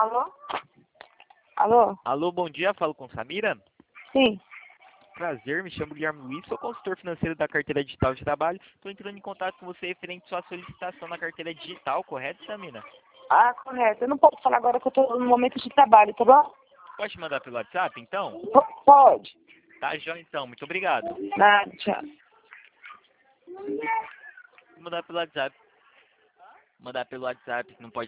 Alô? Alô? Alô, bom dia, falo com Samira. Sim. Prazer, me chamo Guilherme Luiz, sou consultor financeiro da carteira digital de trabalho. Estou entrando em contato com você referente à sua solicitação na carteira digital, correto, Samira? Ah, correto. Eu não posso falar agora que eu estou no momento de trabalho, tá bom? Pode mandar pelo WhatsApp, então? Pode. Tá, joia, então. Muito obrigado. Nada, tchau. Vou mandar pelo WhatsApp. Mandar pelo WhatsApp, não pode